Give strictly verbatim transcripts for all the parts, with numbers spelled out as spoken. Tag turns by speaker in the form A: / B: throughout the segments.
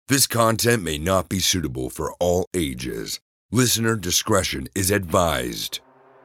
A: This content may not be suitable for all ages. Listener discretion is advised.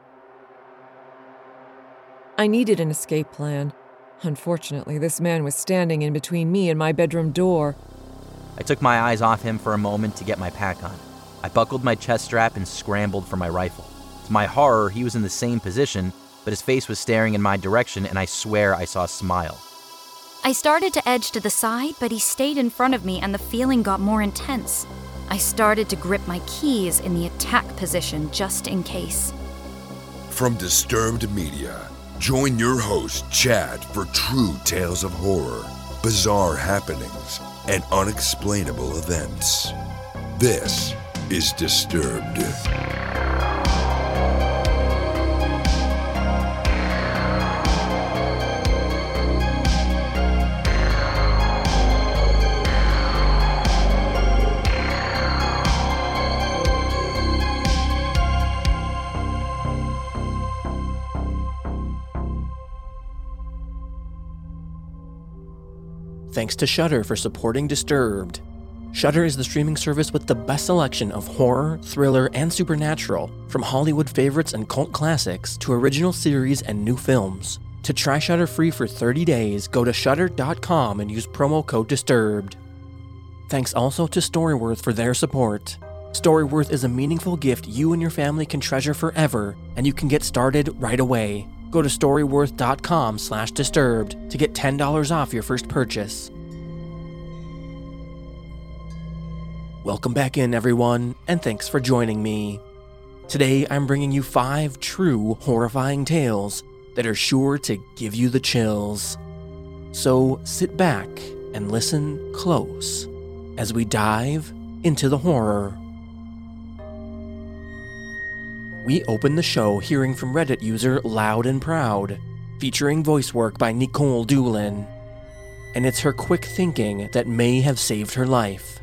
B: I needed an escape plan. Unfortunately, this man was standing in between me and my bedroom door.
C: I took my eyes off him for a moment to get my pack on. I buckled my chest strap and scrambled for my rifle. To my horror, he was in the same position, but his face was staring in my direction, and I swear I saw a smile.
D: I started to edge to the side, but he stayed in front of me and the feeling got more intense. I started to grip my keys in the attack position just in case.
A: From Disturbed Media, join your host, Chad, for true tales of horror, bizarre happenings, and unexplainable events. This is Disturbed.
E: Thanks to Shudder for supporting Disturbed. Shudder is the streaming service with the best selection of horror, thriller, and supernatural, from Hollywood favorites and cult classics to original series and new films. To try Shudder free for thirty days, go to shudder dot com and use promo code Disturbed. Thanks also to Storyworth for their support. Storyworth is a meaningful gift you and your family can treasure forever, and you can get started right away. Go to storyworth dot com slash disturbed to get ten dollars off your first purchase. Welcome back in, everyone, and thanks for joining me. Today, I'm bringing you five true horrifying tales that are sure to give you the chills. So sit back and listen close as we dive into the horror. We open the show hearing from Reddit user Loud and Proud, featuring voice work by Nicole Doolin. And it's her quick thinking that may have saved her life.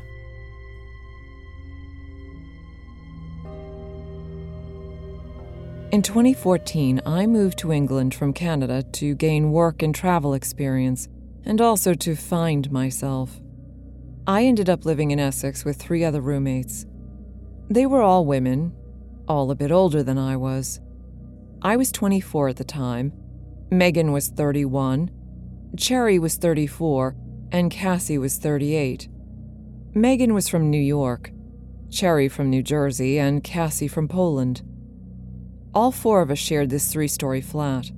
B: In twenty fourteen, I moved to England from Canada to gain work and travel experience, and also to find myself. I ended up living in Essex with three other roommates. They were all women, all a bit older than I was. I was twenty-four at the time, Megan was thirty-one, Cherry was thirty-four, and Cassie was thirty-eight. Megan was from New York, Cherry from New Jersey, and Cassie from Poland. All four of us shared this three-story flat.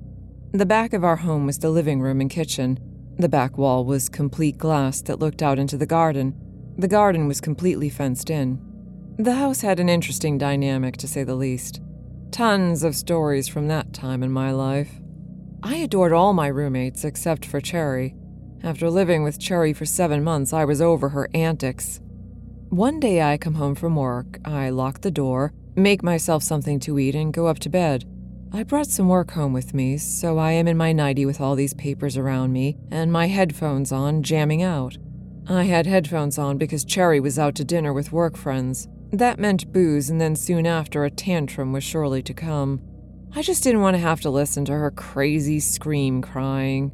B: The back of our home was the living room and kitchen. The back wall was complete glass that looked out into the garden. The garden was completely fenced in. The house had an interesting dynamic, to say the least. Tons of stories from that time in my life. I adored all my roommates except for Cherry. After living with Cherry for seven months, I was over her antics. One day I come home from work, I lock the door, make myself something to eat, and go up to bed. I brought some work home with me, so I am in my nightie with all these papers around me and my headphones on, jamming out. I had headphones on because Cherry was out to dinner with work friends. That meant booze, and then soon after, a tantrum was surely to come. I just didn't want to have to listen to her crazy scream crying.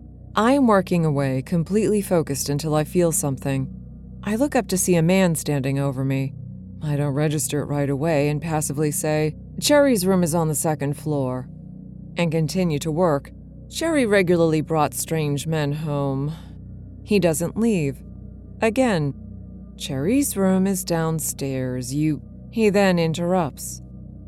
B: I am working away, completely focused until I feel something. I look up to see a man standing over me. I don't register it right away and passively say, "Cherry's room is on the second floor," and continue to work. Cherry regularly brought strange men home. He doesn't leave. Again, "Cherry's room is downstairs. You..." He then interrupts.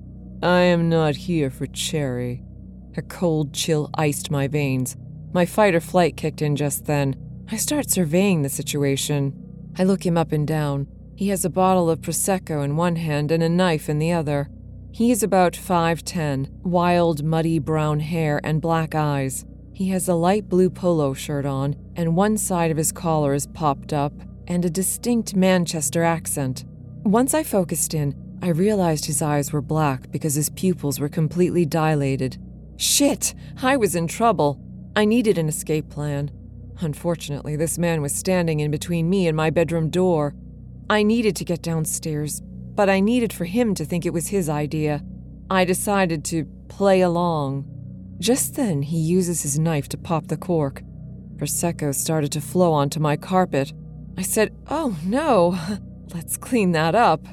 B: "I am not here for Cherry." A cold chill iced my veins. My fight or flight kicked in just then. I start surveying the situation. I look him up and down. He has a bottle of Prosecco in one hand and a knife in the other. He is about five ten, wild, muddy brown hair and black eyes. He has a light blue polo shirt on, and one side of his collar is popped up, and a distinct Manchester accent. Once I focused in, I realized his eyes were black because his pupils were completely dilated. Shit! I was in trouble. I needed an escape plan. Unfortunately, this man was standing in between me and my bedroom door. I needed to get downstairs, but I needed for him to think it was his idea. I decided to play along. Just then, he uses his knife to pop the cork. Prosecco started to flow onto my carpet. I said, "Oh, no, let's clean that up.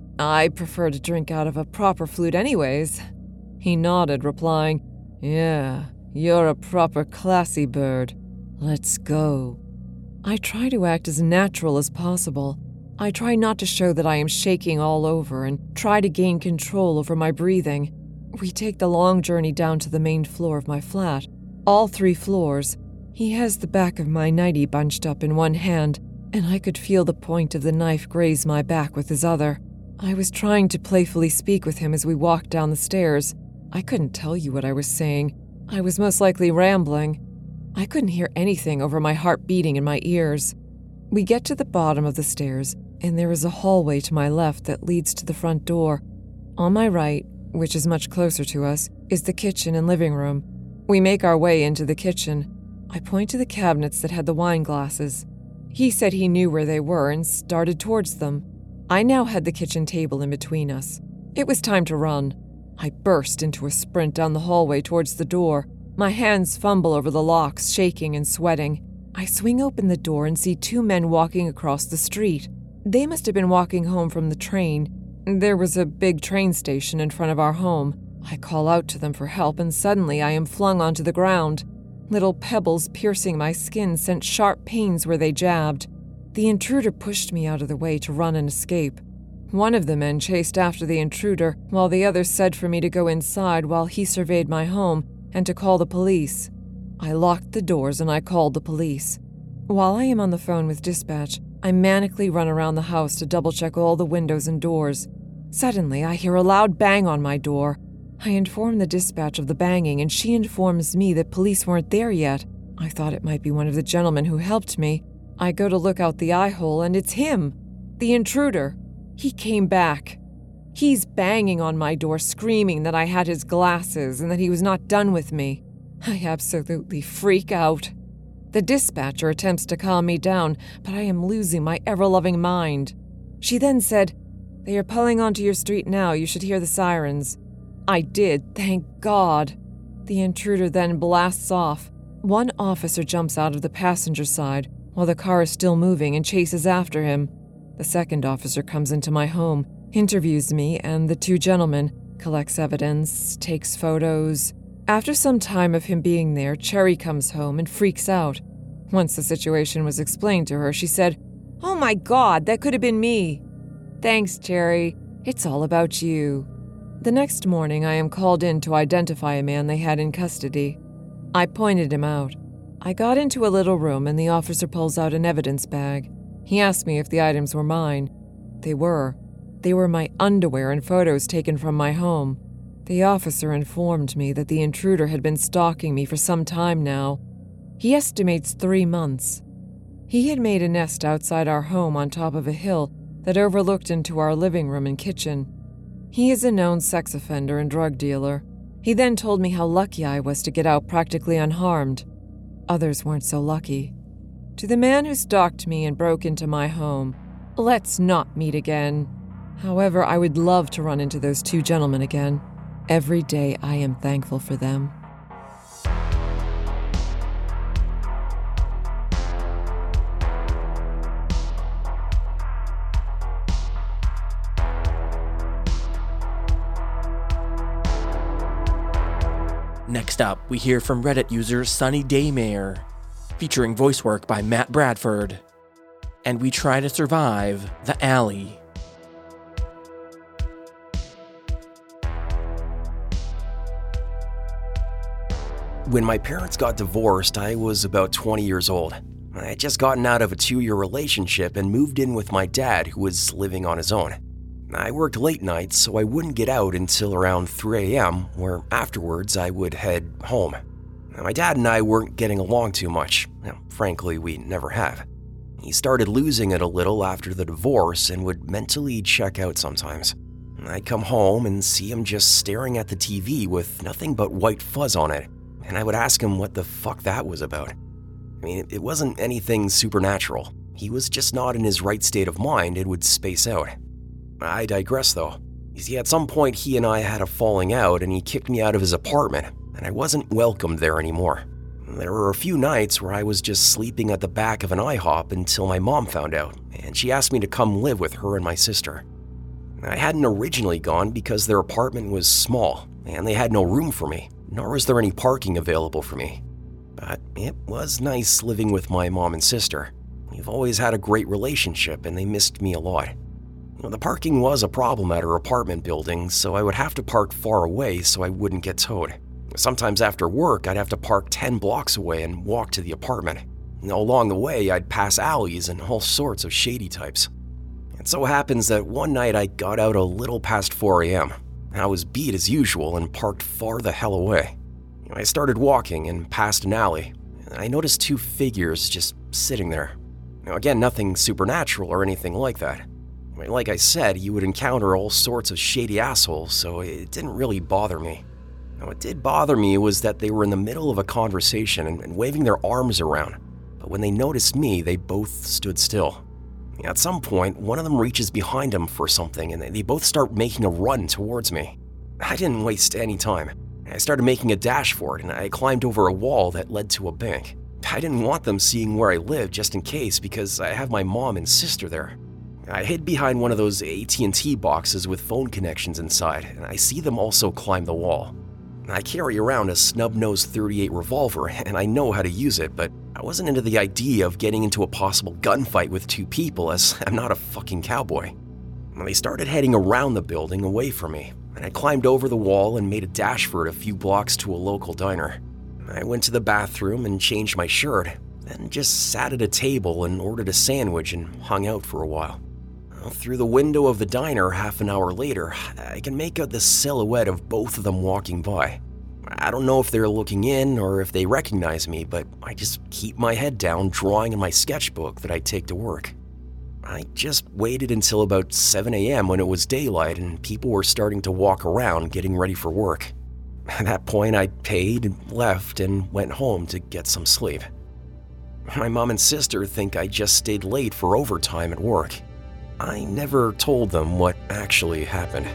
B: I prefer to drink out of a proper flute anyways." He nodded, replying, "Yeah, you're a proper classy bird. Let's go." I try to act as natural as possible. I try not to show that I am shaking all over and try to gain control over my breathing. We take the long journey down to the main floor of my flat. All three floors. He has the back of my nightie bunched up in one hand, and I could feel the point of the knife graze my back with his other. I was trying to playfully speak with him as we walked down the stairs. I couldn't tell you what I was saying. I was most likely rambling. I couldn't hear anything over my heart beating in my ears. We get to the bottom of the stairs, and there is a hallway to my left that leads to the front door. On my right, which is much closer to us, is the kitchen and living room. We make our way into the kitchen. I point to the cabinets that had the wine glasses. He said he knew where they were and started towards them. I now had the kitchen table in between us. It was time to run. I burst into a sprint down the hallway towards the door. My hands fumble over the locks, shaking and sweating. I swing open the door and see two men walking across the street. They must have been walking home from the train. There was a big train station in front of our home. I call out to them for help, and suddenly I am flung onto the ground. Little pebbles piercing my skin sent sharp pains where they jabbed. The intruder pushed me out of the way to run and escape. One of the men chased after the intruder, while the other said for me to go inside while he surveyed my home and to call the police. I locked the doors and I called the police. While I am on the phone with dispatch, I manically run around the house to double-check all the windows and doors. Suddenly, I hear a loud bang on my door. I inform the dispatch of the banging, and she informs me that police weren't there yet. I thought it might be one of the gentlemen who helped me. I go to look out the eye hole, and it's him, the intruder. He came back. He's banging on my door, screaming that I had his glasses and that he was not done with me. I absolutely freak out. The dispatcher attempts to calm me down, but I am losing my ever-loving mind. She then said, "They are pulling onto your street now. You should hear the sirens." I did, thank God. The intruder then blasts off. One officer jumps out of the passenger side while the car is still moving and chases after him. The second officer comes into my home, interviews me and the two gentlemen, collects evidence, takes photos. After some time of him being there, Cherry comes home and freaks out. Once the situation was explained to her, she said, "Oh my God, that could have been me." "Thanks, Cherry. It's all about you." The next morning, I am called in to identify a man they had in custody. I pointed him out. I got into a little room and the officer pulls out an evidence bag. He asked me if the items were mine. They were. They were my underwear and photos taken from my home. The officer informed me that the intruder had been stalking me for some time now. He estimates three months. He had made a nest outside our home on top of a hill that overlooked into our living room and kitchen. He is a known sex offender and drug dealer. He then told me how lucky I was to get out practically unharmed. Others weren't so lucky. To the man who stalked me and broke into my home, let's not meet again. However, I would love to run into those two gentlemen again. Every day I am thankful for them.
E: Next up, we hear from Reddit user Sunny Daymare, featuring voice work by Matt Bradford. And we try to survive the alley.
F: When my parents got divorced, I was about twenty years old. I had just gotten out of a two-year relationship and moved in with my dad, who was living on his own. I worked late nights, so I wouldn't get out until around three a.m., where afterwards I would head home. My dad and I weren't getting along too much. Now, frankly, we never have. He started losing it a little after the divorce and would mentally check out sometimes. I'd come home and see him just staring at the T V with nothing but white fuzz on it, and I would ask him what the fuck that was about. I mean, it wasn't anything supernatural. He was just not in his right state of mind and would space out. I digress though. You see, at some point he and I had a falling out and he kicked me out of his apartment, and I wasn't welcomed there anymore. There were a few nights where I was just sleeping at the back of an IHOP until my mom found out, and she asked me to come live with her and my sister. I hadn't originally gone because their apartment was small, and they had no room for me, nor was there any parking available for me. But it was nice living with my mom and sister. We've always had a great relationship, and they missed me a lot. You know, the parking was a problem at her apartment building, so I would have to park far away so I wouldn't get towed. Sometimes after work, I'd have to park ten blocks away and walk to the apartment. You know, along the way, I'd pass alleys and all sorts of shady types. It so happens that one night I got out a little past four a.m. I was beat as usual and parked far the hell away. You know, I started walking and passed an alley, and I noticed two figures just sitting there. Now, again, nothing supernatural or anything like that. I mean, like I said, you would encounter all sorts of shady assholes, so it didn't really bother me. Now, what did bother me was that they were in the middle of a conversation and, and waving their arms around, but when they noticed me, they both stood still. At some point, one of them reaches behind him for something, and they both start making a run towards me. I didn't waste any time. I started making a dash for it, and I climbed over a wall that led to a bank. I didn't want them seeing where I lived just in case, because I have my mom and sister there. I hid behind one of those A T and T boxes with phone connections inside, and I see them also climb the wall. I carry around a snub-nosed thirty-eight revolver, and I know how to use it, but I wasn't into the idea of getting into a possible gunfight with two people, as I'm not a fucking cowboy. They started heading around the building away from me, and I climbed over the wall and made a dash for it a few blocks to a local diner. I went to the bathroom and changed my shirt, then just sat at a table and ordered a sandwich and hung out for a while. Through the window of the diner half an hour later, I can make out the silhouette of both of them walking by. I don't know if they're looking in or if they recognize me, but I just keep my head down drawing in my sketchbook that I take to work. I just waited until about seven a.m. when it was daylight and people were starting to walk around getting ready for work. At that point, I paid, left, and went home to get some sleep. My mom and sister think I just stayed late for overtime at work. I never told them what actually happened.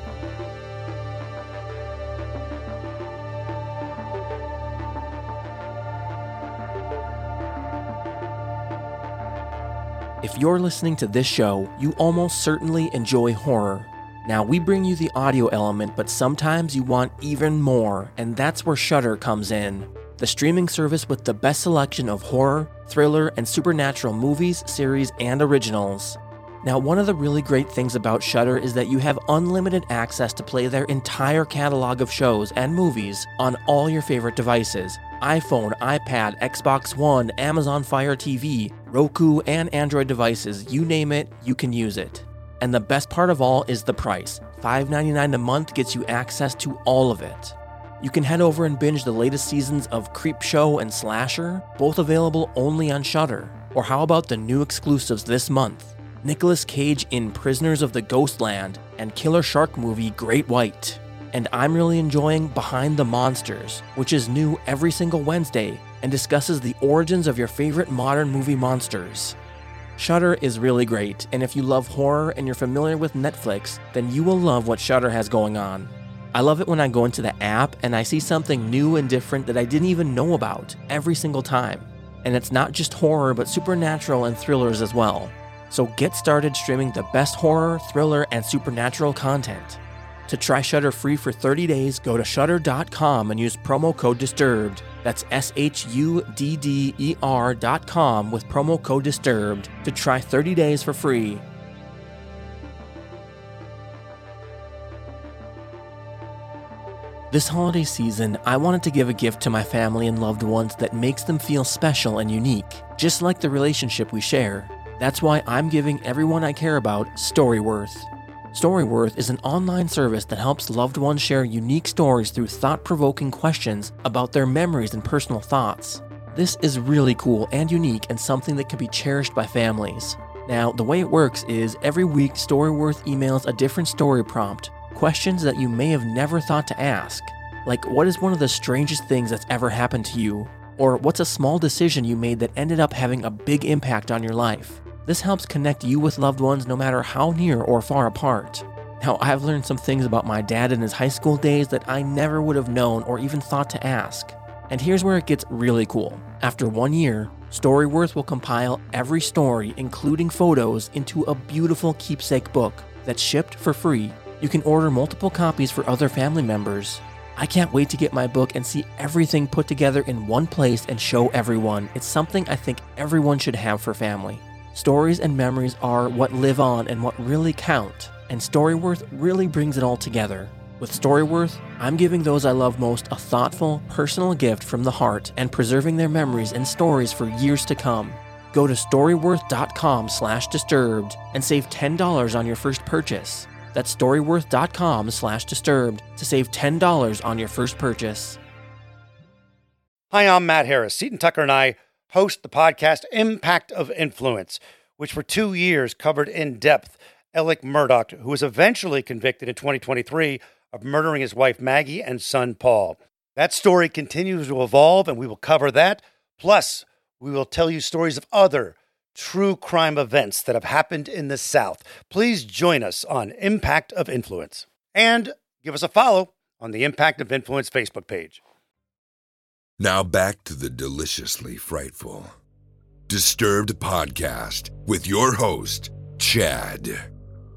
E: If you're listening to this show, you almost certainly enjoy horror. Now, we bring you the audio element, but sometimes you want even more, and that's where Shudder comes in. The streaming service with the best selection of horror, thriller, and supernatural movies, series, and originals. Now, one of the really great things about Shudder is that you have unlimited access to play their entire catalog of shows and movies on all your favorite devices: iPhone, iPad, Xbox One, Amazon Fire T V, Roku, and Android devices. You name it, you can use it. And the best part of all is the price. five ninety-nine a month gets you access to all of it. You can head over and binge the latest seasons of Creepshow and Slasher, both available only on Shudder. Or how about the new exclusives this month? Nicolas Cage in Prisoners of the Ghostland and killer shark movie Great White. And I'm really enjoying Behind the Monsters, which is new every single Wednesday and discusses the origins of your favorite modern movie monsters. Shudder is really great, and if you love horror and you're familiar with Netflix, then you will love what Shudder has going on. I love it when I go into the app and I see something new and different that I didn't even know about every single time. And it's not just horror, but supernatural and thrillers as well. So get started streaming the best horror, thriller, and supernatural content. To try Shudder free for thirty days, go to shudder dot com and use promo code DISTURBED. That's S H U D D E R dot com with promo code DISTURBED to try thirty days for free. This holiday season, I wanted to give a gift to my family and loved ones that makes them feel special and unique, just like the relationship we share. That's why I'm giving everyone I care about Storyworth. Storyworth is an online service that helps loved ones share unique stories through thought-provoking questions about their memories and personal thoughts. This is really cool and unique and something that can be cherished by families. Now, the way it works is every week Storyworth emails a different story prompt, questions that you may have never thought to ask. Like, what is one of the strangest things that's ever happened to you? Or what's a small decision you made that ended up having a big impact on your life? This helps connect you with loved ones no matter how near or far apart. Now, I've learned some things about my dad in his high school days that I never would have known or even thought to ask. And here's where it gets really cool. After one year, Storyworth will compile every story, including photos, into a beautiful keepsake book that's shipped for free. You can order multiple copies for other family members. I can't wait to get my book and see everything put together in one place and show everyone. It's something I think everyone should have for family. Stories and memories are what live on and what really count, and Storyworth really brings it all together. With Storyworth, I'm giving those I love most a thoughtful, personal gift from the heart and preserving their memories and stories for years to come. Go to storyworth.com slash disturbed and save ten dollars on your first purchase. That's storyworth.com slash disturbed to save ten dollars on your first purchase.
G: Hi, I'm Matt Harris. Seton Tucker and I host the podcast Impact of Influence, which for two years covered in depth Alec Murdaugh, who was eventually convicted in twenty twenty-three of murdering his wife Maggie and son Paul. That story continues to evolve, and we will cover that. Plus, we will tell you stories of other true crime events that have happened in the South. Please join us on Impact of Influence. And give us a follow on the Impact of Influence Facebook page.
A: Now back to the deliciously frightful Disturbed Podcast with your host, Chad.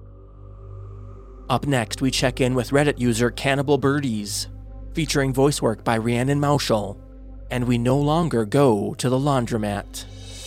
E: Up next, we check in with Reddit user Cannibal Birdies, featuring voice work by Rhiannon Mauschel, and we no longer go to the laundromat.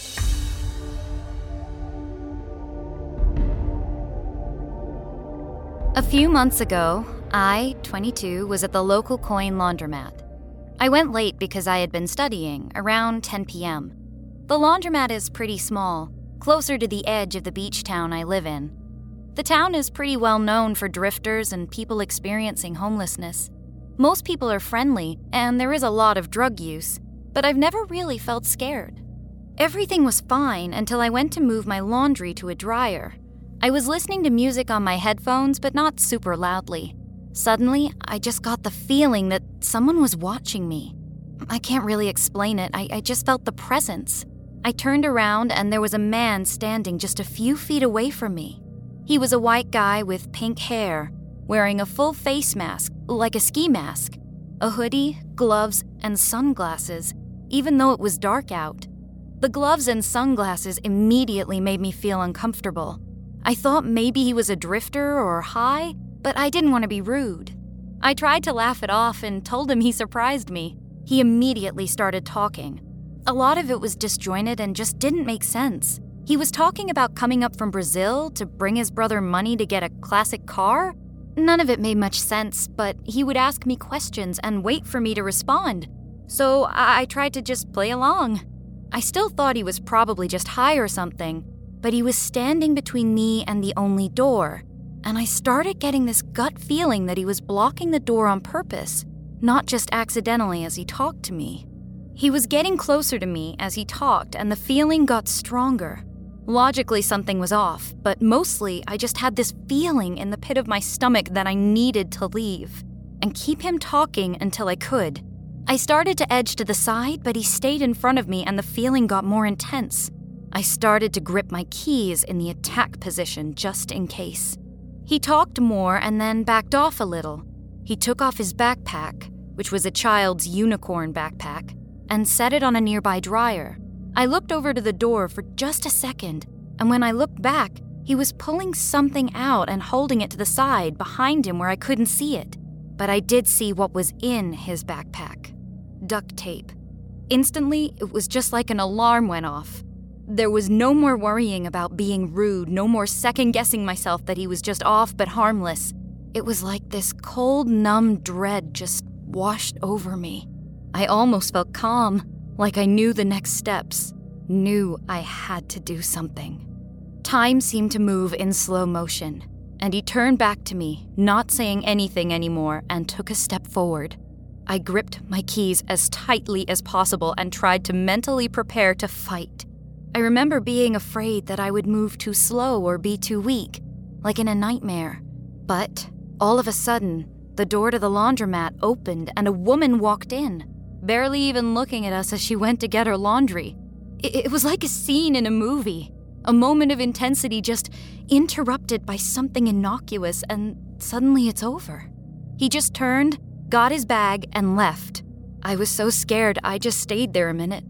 D: A few months ago, I, twenty-two, was at the local coin laundromat. I went late because I had been studying, around ten p.m. The laundromat is pretty small, closer to the edge of the beach town I live in. The town is pretty well known for drifters and people experiencing homelessness. Most people are friendly, and there is a lot of drug use, but I've never really felt scared. Everything was fine until I went to move my laundry to a dryer. I was listening to music on my headphones, but not super loudly. Suddenly, I just got the feeling that someone was watching me. I can't really explain it, I, I just felt the presence. I turned around and there was a man standing just a few feet away from me. He was a white guy with pink hair, wearing a full face mask, like a ski mask, a hoodie, gloves, and sunglasses, even though it was dark out. The gloves and sunglasses immediately made me feel uncomfortable. I thought maybe he was a drifter or high, but I didn't want to be rude. I tried to laugh it off and told him he surprised me. He immediately started talking. A lot of it was disjointed and just didn't make sense. He was talking about coming up from Brazil to bring his brother money to get a classic car. None of it made much sense, but he would ask me questions and wait for me to respond. So I, I tried to just play along. I still thought he was probably just high or something, but he was standing between me and the only door, and I started getting this gut feeling that he was blocking the door on purpose, not just accidentally as he talked to me. He was getting closer to me as he talked, and the feeling got stronger. Logically, something was off, but mostly I just had this feeling in the pit of my stomach that I needed to leave and keep him talking until I could. I started to edge to the side, but he stayed in front of me and the feeling got more intense. I started to grip my keys in the attack position just in case. He talked more and then backed off a little. He took off his backpack, which was a child's unicorn backpack, and set it on a nearby dryer. I looked over to the door for just a second, and when I looked back, he was pulling something out and holding it to the side behind him where I couldn't see it. But I did see what was in his backpack. Duct tape. Instantly, it was just like an alarm went off. There was no more worrying about being rude, no more second-guessing myself that he was just off but harmless. It was like this cold, numb dread just washed over me. I almost felt calm, like I knew the next steps, knew I had to do something. Time seemed to move in slow motion, and he turned back to me, not saying anything anymore, and took a step forward. I gripped my keys as tightly as possible and tried to mentally prepare to fight. I remember being afraid that I would move too slow or be too weak, like in a nightmare. But all of a sudden, the door to the laundromat opened and a woman walked in, barely even looking at us as she went to get her laundry. It, it was like a scene in a movie, a moment of intensity just interrupted by something innocuous, and suddenly it's over. He just turned, got his bag, and left. I was so scared I just stayed there a minute.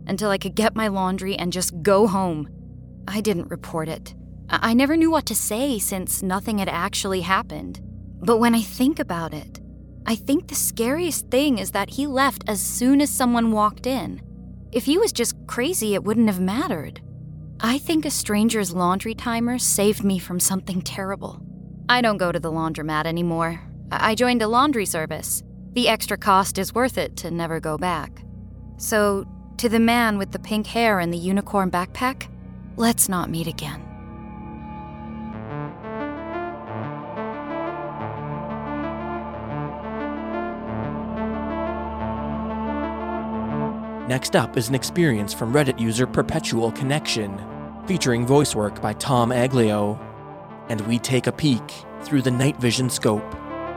D: until I could get my laundry and just go home. I didn't report it. I, I never knew what to say since nothing had actually happened. But when I think about it, I think the scariest thing is that he left as soon as someone walked in. If he was just crazy, it wouldn't have mattered. I think a stranger's laundry timer saved me from something terrible. I don't go to the laundromat anymore. I joined a laundry service. The extra cost is worth it to never go back. So, to the man with the pink hair and the unicorn backpack, let's not meet again.
E: Next up is an experience from Reddit user Perpetual Connection, featuring voice work by Tom Aglio, and we take a peek through the night vision scope.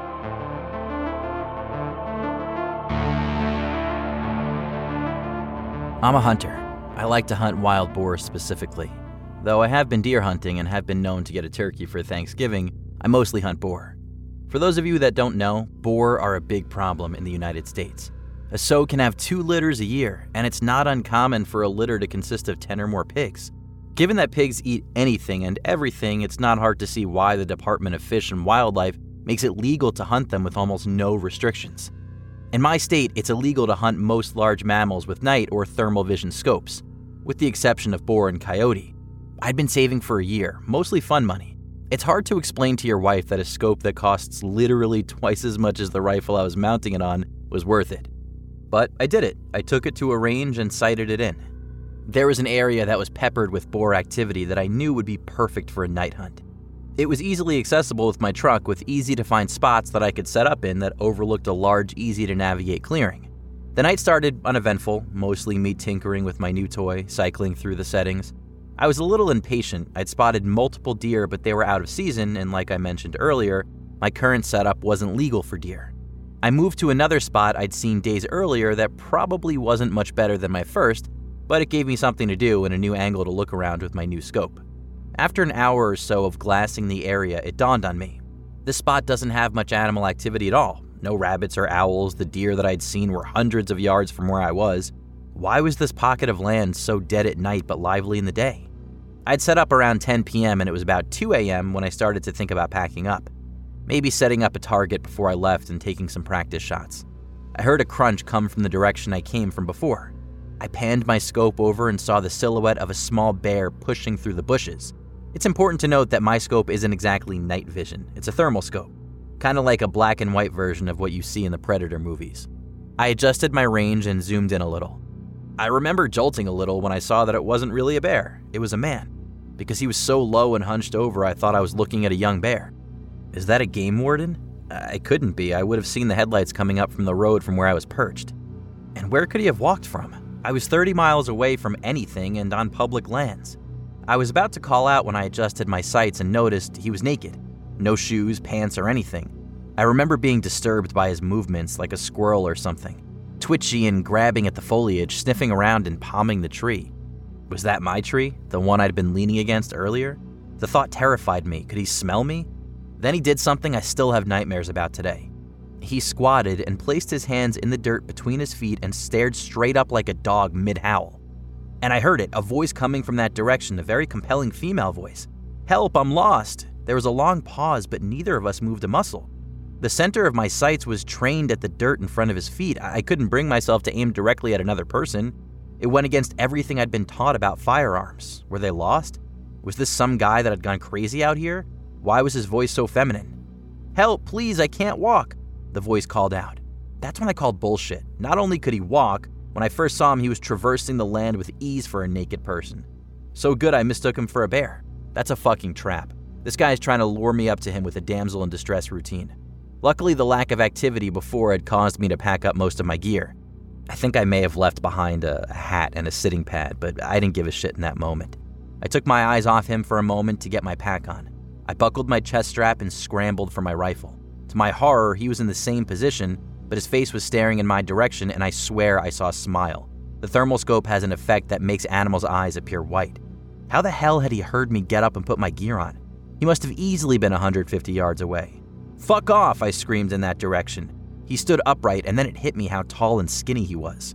C: I'm a hunter. I like to hunt wild boar specifically. Though I have been deer hunting and have been known to get a turkey for Thanksgiving, I mostly hunt boar. For those of you that don't know, boar are a big problem in the United States. A sow can have two litters a year, and it's not uncommon for a litter to consist of ten or more pigs. Given that pigs eat anything and everything, it's not hard to see why the Department of Fish and Wildlife makes it legal to hunt them with almost no restrictions. In my state, it's illegal to hunt most large mammals with night or thermal vision scopes, with the exception of boar and coyote. I'd been saving for a year, mostly fun money. It's hard to explain to your wife that a scope that costs literally twice as much as the rifle I was mounting it on was worth it. But I did it. I took it to a range and sighted it in. There was an area that was peppered with boar activity that I knew would be perfect for a night hunt. It was easily accessible with my truck, with easy-to-find spots that I could set up in that overlooked a large, easy-to-navigate clearing. The night started uneventful, mostly me tinkering with my new toy, cycling through the settings. I was a little impatient. I'd spotted multiple deer, but they were out of season, and like I mentioned earlier, my current setup wasn't legal for deer. I moved to another spot I'd seen days earlier that probably wasn't much better than my first, but it gave me something to do and a new angle to look around with my new scope. After an hour or so of glassing the area, it dawned on me. This spot doesn't have much animal activity at all. No rabbits or owls. The deer that I'd seen were hundreds of yards from where I was. Why was this pocket of land so dead at night but lively in the day? I'd set up around ten p.m. and it was about two a.m. when I started to think about packing up. Maybe setting up a target before I left and taking some practice shots. I heard a crunch come from the direction I came from before. I panned my scope over and saw the silhouette of a small bear pushing through the bushes. It's important to note that my scope isn't exactly night vision. It's a thermal scope, kind of like a black and white version of what you see in the Predator movies. I adjusted my range and zoomed in a little. I remember jolting a little when I saw that it wasn't really a bear. It was a man. Because he was so low and hunched over, I thought I was looking at a young bear. Is that a game warden? I couldn't be. I would have seen the headlights coming up from the road from where I was perched. And where could he have walked from? I was thirty miles away from anything and on public lands. I was about to call out when I adjusted my sights and noticed he was naked. No shoes, pants, or anything. I remember being disturbed by his movements like a squirrel or something. Twitchy and grabbing at the foliage, sniffing around and palming the tree. Was that my tree? The one I'd been leaning against earlier? The thought terrified me. Could he smell me? Then he did something I still have nightmares about today. He squatted and placed his hands in the dirt between his feet and stared straight up like a dog mid-howl. And I heard it, a voice coming from that direction, a very compelling female voice. "Help, I'm lost." There was a long pause, but neither of us moved a muscle. The center of my sights was trained at the dirt in front of his feet. I couldn't bring myself to aim directly at another person. It went against everything I'd been taught about firearms. Were they lost? Was this some guy that had gone crazy out here? Why was his voice so feminine? "Help, please, I can't walk," the voice called out. That's when I called bullshit. Not only could he walk, when I first saw him, he was traversing the land with ease for a naked person. So good I mistook him for a bear. That's a fucking trap. This guy is trying to lure me up to him with a damsel in distress routine. Luckily, the lack of activity before had caused me to pack up most of my gear. I think I may have left behind a, a hat and a sitting pad, but I didn't give a shit in that moment. I took my eyes off him for a moment to get my pack on. I buckled my chest strap and scrambled for my rifle. To my horror, he was in the same position, but his face was staring in my direction, and I swear I saw a smile. The thermal scope has an effect that makes animals' eyes appear white. How the hell had he heard me get up and put my gear on? He must have easily been one hundred fifty yards away. "Fuck off," I screamed in that direction. He stood upright, and then it hit me how tall and skinny he was.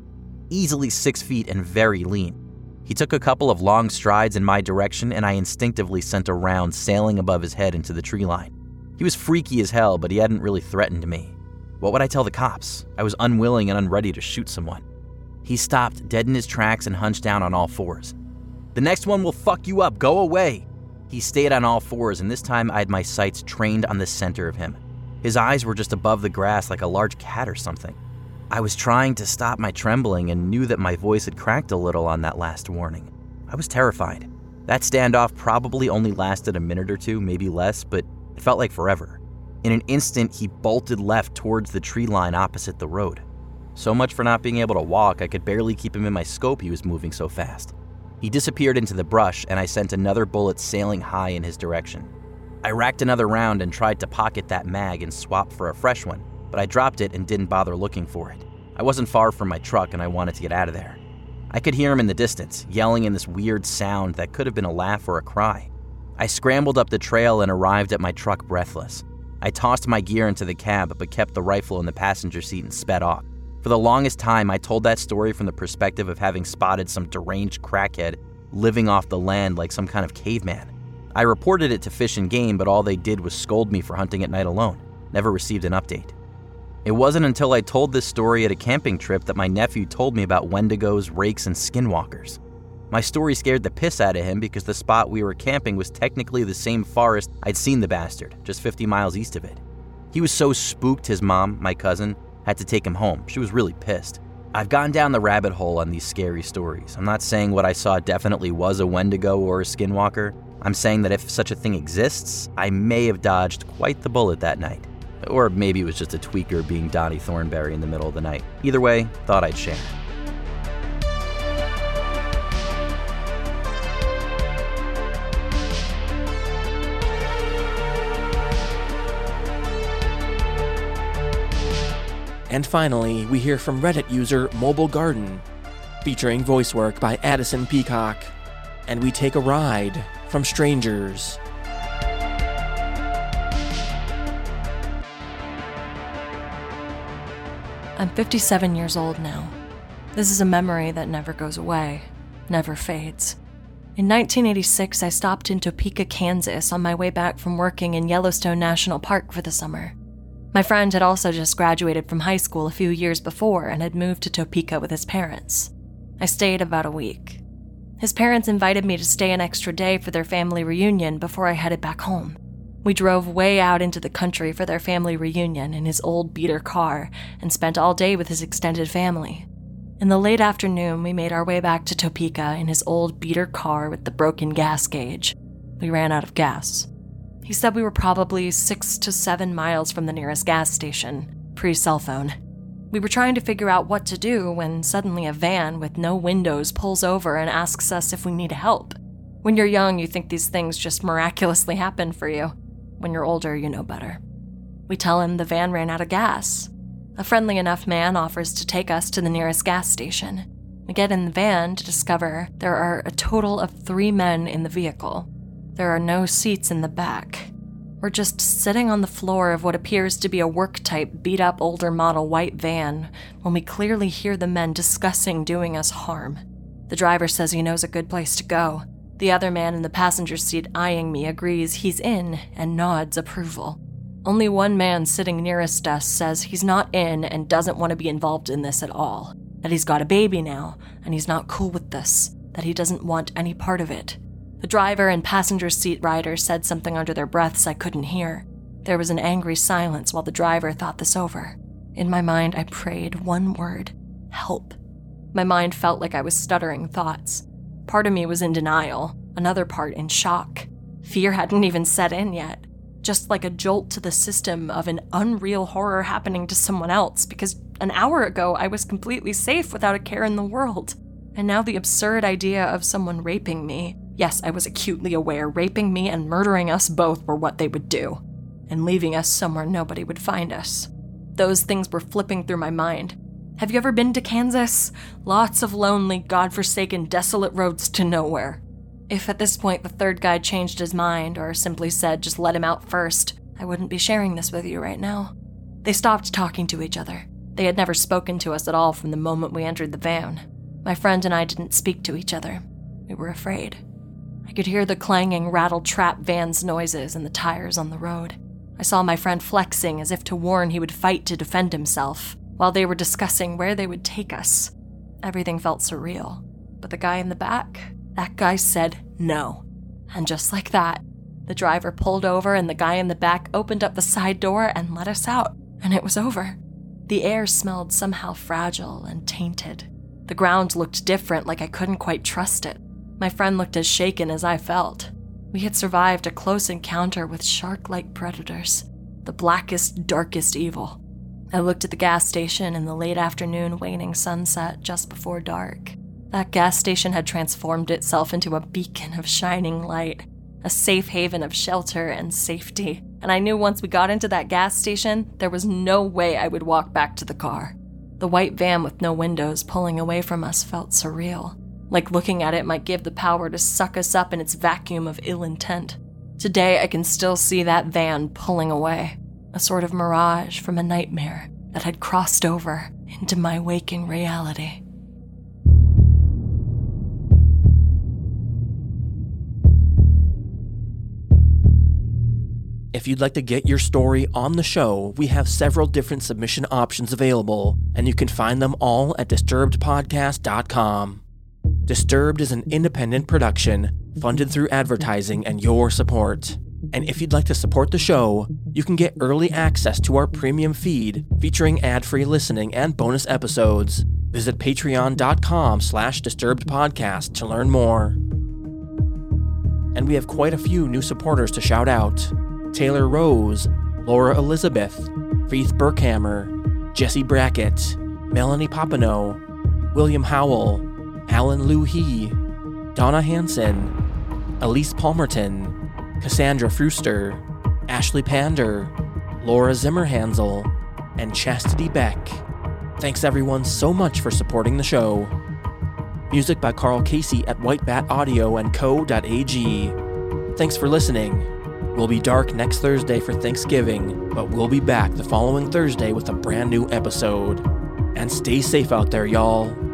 C: easily six feet and very lean. He took a couple of long strides in my direction, and I instinctively sent a round sailing above his head into the tree line. He was freaky as hell, but he hadn't really threatened me. What would I tell the cops? I was unwilling and unready to shoot someone. He stopped dead in his tracks and hunched down on all fours. "The next one will fuck you up, go away." He stayed on all fours, and this time I had my sights trained on the center of him. His eyes were just above the grass like a large cat or something. I was trying to stop my trembling and knew that my voice had cracked a little on that last warning. I was terrified. That standoff probably only lasted a minute or two, maybe less, but it felt like forever. In an instant, he bolted left towards the tree line opposite the road. So much for not being able to walk, I could barely keep him in my scope, he was moving so fast. He disappeared into the brush, and I sent another bullet sailing high in his direction. I racked another round and tried to pocket that mag and swap for a fresh one, but I dropped it and didn't bother looking for it. I wasn't far from my truck and I wanted to get out of there. I could hear him in the distance, yelling in this weird sound that could have been a laugh or a cry. I scrambled up the trail and arrived at my truck breathless. I tossed my gear into the cab but kept the rifle in the passenger seat and sped off. For the longest time, I told that story from the perspective of having spotted some deranged crackhead living off the land like some kind of caveman. I reported it to Fish and Game, but all they did was scold me for hunting at night alone. Never received an update. It wasn't until I told this story at a camping trip that my nephew told me about Wendigos, rakes, and skinwalkers. My story scared the piss out of him because the spot we were camping was technically the same forest I'd seen the bastard, just fifty miles east of it. He was so spooked his mom, my cousin, had to take him home. She was really pissed. I've gone down the rabbit hole on these scary stories. I'm not saying what I saw definitely was a Wendigo or a skinwalker. I'm saying that if such a thing exists, I may have dodged quite the bullet that night. Or maybe it was just a tweaker being Donnie Thornberry in the middle of the night. Either way, thought I'd share.
E: And finally, we hear from Reddit user Mobile Garden, featuring voice work by Addison Peacock. And we take a ride from strangers.
H: I'm fifty-seven years old now. This is a memory that never goes away, never fades. In nineteen eighty-six, I stopped in Topeka, Kansas on my way back from working in Yellowstone National Park for the summer. My friend had also just graduated from high school a few years before and had moved to Topeka with his parents. I stayed about a week. His parents invited me to stay an extra day for their family reunion before I headed back home. We drove way out into the country for their family reunion in his old beater car and spent all day with his extended family. In the late afternoon, we made our way back to Topeka in his old beater car with the broken gas gauge. We ran out of gas. He said we were probably six to seven miles from the nearest gas station, pre-cell phone. We were trying to figure out what to do when suddenly a van with no windows pulls over and asks us if we need help. When you're young, you think these things just miraculously happen for you. When you're older, you know better. We tell him the van ran out of gas. A friendly enough man offers to take us to the nearest gas station. We get in the van to discover there are a total of three men in the vehicle. There are no seats in the back. We're just sitting on the floor of what appears to be a work-type, beat-up older model white van when we clearly hear the men discussing doing us harm. The driver says he knows a good place to go. The other man in the passenger seat eyeing me agrees he's in and nods approval. Only one man sitting nearest us says he's not in and doesn't want to be involved in this at all, that he's got a baby now and he's not cool with this, that he doesn't want any part of it. The driver and passenger seat rider said something under their breaths I couldn't hear. There was an angry silence while the driver thought this over. In my mind, I prayed one word: help. My mind felt like I was stuttering thoughts. Part of me was in denial, another part in shock. Fear hadn't even set in yet. Just like a jolt to the system of an unreal horror happening to someone else, because an hour ago I was completely safe without a care in the world. And now the absurd idea of someone raping me, yes, I was acutely aware raping me and murdering us both were what they would do, and leaving us somewhere nobody would find us. Those things were flipping through my mind. Have you ever been to Kansas? Lots of lonely, godforsaken, desolate roads to nowhere. If at this point the third guy changed his mind or simply said just let him out first, I wouldn't be sharing this with you right now. They stopped talking to each other. They had never spoken to us at all from the moment we entered the van. My friend and I didn't speak to each other. We were afraid. I could hear the clanging rattle-trap van's noises and the tires on the road. I saw my friend flexing as if to warn he would fight to defend himself, while they were discussing where they would take us. Everything felt surreal. But the guy in the back, that guy said no. And just like that, the driver pulled over and the guy in the back opened up the side door and let us out, and it was over. The air smelled somehow fragile and tainted. The ground looked different, like I couldn't quite trust it. My friend looked as shaken as I felt. We had survived a close encounter with shark-like predators, the blackest, darkest evil. I looked at the gas station in the late afternoon waning sunset just before dark. That gas station had transformed itself into a beacon of shining light, a safe haven of shelter and safety, and I knew once we got into that gas station, there was no way I would walk back to the car. The white van with no windows pulling away from us felt surreal, like looking at it might give the power to suck us up in its vacuum of ill intent. Today, I can still see that van pulling away, a sort of mirage from a nightmare that had crossed over into my waking reality.
E: If you'd like to get your story on the show, we have several different submission options available, and you can find them all at disturbed podcast dot com. Disturbed is an independent production, funded through advertising and your support. And if you'd like to support the show, you can get early access to our premium feed, featuring ad-free listening and bonus episodes. Visit patreon.com slash disturbedpodcast to learn more. And we have quite a few new supporters to shout out. Taylor Rose, Laura Elizabeth, Faith Burkhammer, Jesse Brackett, Melanie Papineau, William Howell, Alan Lou He, Donna Hansen, Elise Palmerton, Cassandra Fruster, Ashley Pander, Laura Zimmerhansel, and Chastity Beck. Thanks everyone so much for supporting the show. Music by Carl Casey at white bat audio and co dot a g. Thanks for listening. We'll be dark next Thursday for Thanksgiving, but we'll be back the following Thursday with a brand new episode. And stay safe out there, y'all.